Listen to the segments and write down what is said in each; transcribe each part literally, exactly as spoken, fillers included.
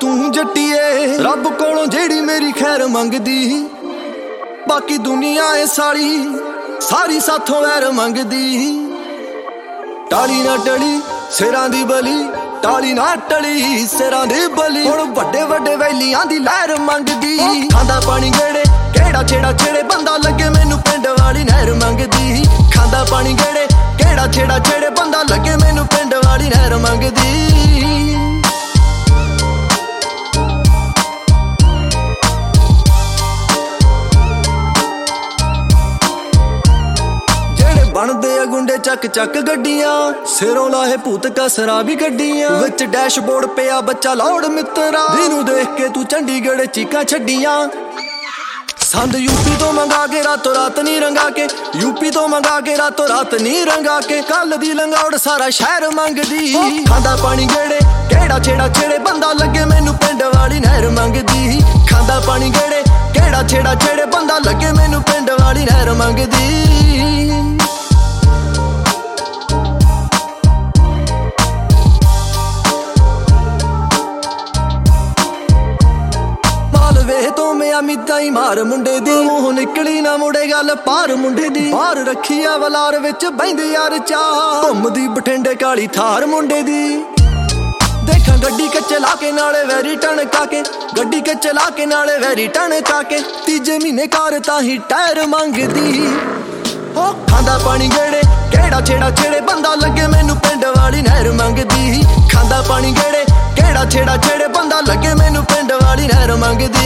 तू जट्टीए रब कोलों जेड़ी मेरी खैर मंगदी, बाकी दुनिया ए साली सारी साथों वैर मंगदी। टाली ना टली सिरां दी बली, टाली ना टली सिरां दी बली। हुण वड्डे वड्डे वैलियां दी लहर मंगदी, खांदा पानी गेड़े केड़ा छेड़ा छेड़े बंदा लगे मैनू पिंड वाली नहर मंगदी। खांदा पानी गेड़े केड़ा छेड़ा छेड़े बंदा लगे मैनू पिंड वाली नहर मंगदी। बनदे आ गुंडे चक चक गड्डियां, सिरों लाहे भूत कसरा भी गड्डियां। विच डैशबोर्ड पिया बच्चा लाउड मित्रा, दिनू देख के तू चंडीगढ़ चीकां छड्डियां। संद यूपी तो मंगा के रातों रात नी रंगा के, यूपी तो मंगा के रातों रात नी रंगा के। कल दी लंगाउड़ सारा शहर मंगदी, खांदा पानी गेड़े केड़ा छेड़ा छेड़े बंदा लगे मैनू पिंड वाली नहर मंगदी। खांदा पानी गेड़े केड़ा छेड़ा छेड़े बंदा लगे मैनू पिंड वाली नहर मंगदी। वे तो मैं अमिता ही मार मुंडे दी, मूंह निकली ना मुड़े गल पार मुंडे दी। बाहर रखी आ वलार विच बहिंदे यार चाह, घुमदी बठिंडे काली थार मुंडे दी। देखा गड्डी के चला के नाले वैरी टणका के, गड्डी के चला के नाले वैरी टणका के। तीजे महीने कार ताही टायर मंगदी, ओ खांदा पानी गेड़े केड़ा छेड़ा छेड़े बंदा लगे मैनू पिंड वाली नहर मंगदी। खांदा पानी गेड़े केड़ा छेड़ा छेड़े बंदा लगे मैनू पिंड वाली नहर मंगदी।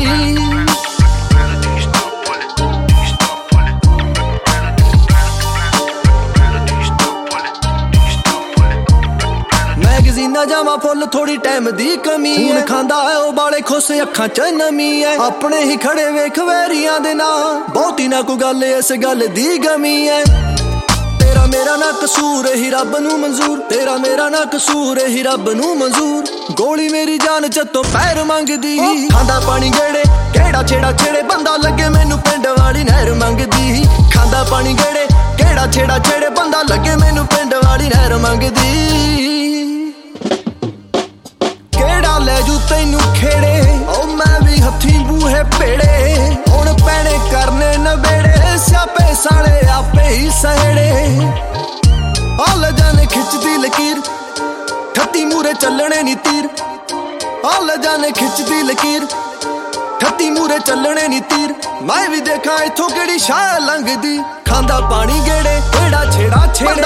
मैगजीना जावा फुल थोड़ी टाइम दी कमी है, खांदा है ओ बाले खुश अखां च नमी है। अपने ही खड़े वेख वैरियां दे ना, बहुती ना कोई गल इस गल दी गमी है। तेरा मेरा ना कसूर ही रब नू मंजूर, तेरा मेरा ना कसूर ही रब नू मंजूर। गोली मेरी जान चतों पैर मंगदी, खांदा पानी गेड़े केड़ा छेड़ा छेड़े बंदा लगे मैनू पिंड वाली नहर मंगदी। खांदा पानी गेड़े केड़ा छेड़ा छेड़े बंदा लगे मैनू पिंड वाली नहर मंगदी। केड़ा ले जू तैनू खेड़े ओ मैं भी हथी बूहे पेड़े, हुण पैणे करने नबेड़े स्यापे साले आपे ही सहेड़े। आल जाने खिचदी लकीर ठत्ती मूरे चलने नी तीर, आल जाने खिचदी लकीर ठत्ती मूरे चलने नी तीर। मैं भी देखा इथों केड़ी शाह लंघदी, खांदा पानी गेड़े केड़ा छेड़ा छेड़े